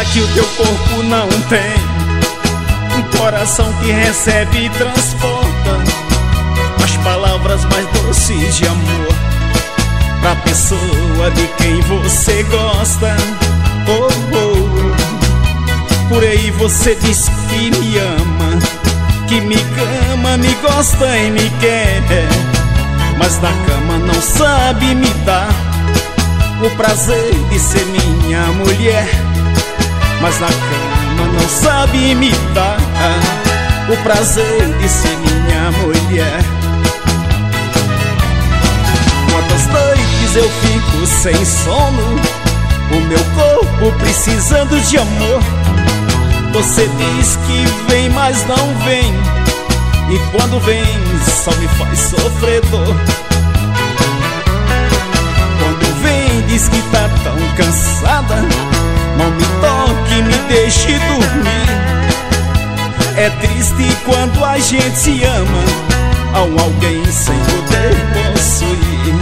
que o teu corpo não tem um coração que recebe e transporta as palavras mais doces de amor pra pessoa de quem você gosta? Oh, oh. Por aí você diz que me ama, que me ama, me gosta e me quer, mas na cama não sabe me dar o prazer de ser minha mulher. Mas na cama não sabe me dar o prazer de ser minha mulher. Quantas noites eu fico sem sono, o meu corpo precisando de amor. Você diz que vem, mas não vem, e quando vem só me faz sofredor. Quando vem diz que tá tão cansada, não me toque, me deixe dormir. É triste quando a gente se ama a alguém sem poder possuir.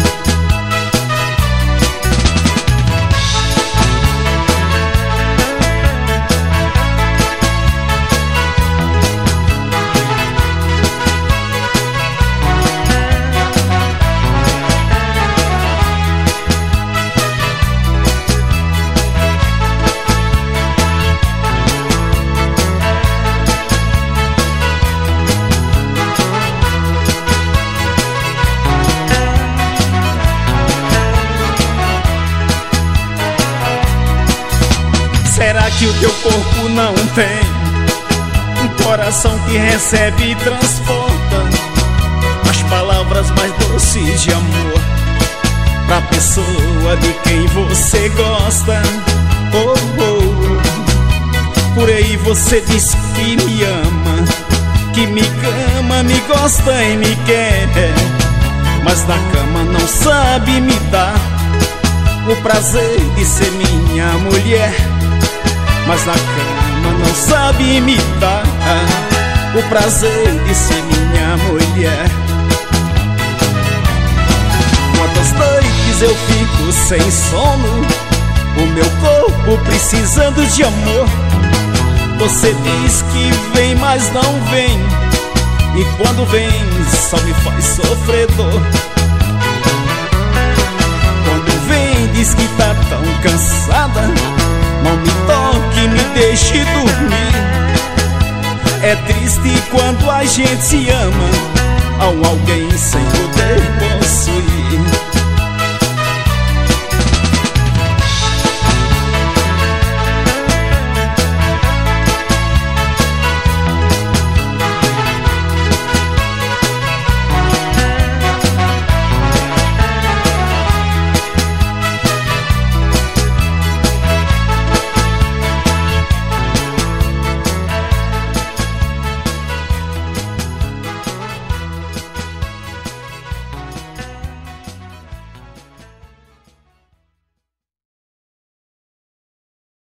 Será que o teu corpo não tem um coração que recebe e transporta as palavras mais doces de amor pra pessoa de quem você gosta? Oh, oh. Por aí você diz que me ama, que me ama, me gosta e me quer, mas na cama não sabe me dar o prazer de ser minha mulher. Mas na cama não sabe me dar o prazer de ser minha mulher. Quantas noites eu fico sem sono, o meu corpo precisando de amor. Você diz que vem, mas não vem, e quando vem só me faz sofredor. Quando vem diz que tá tão cansada, não me toque, me deixe dormir. É triste quando a gente se ama a alguém sem poder possuir.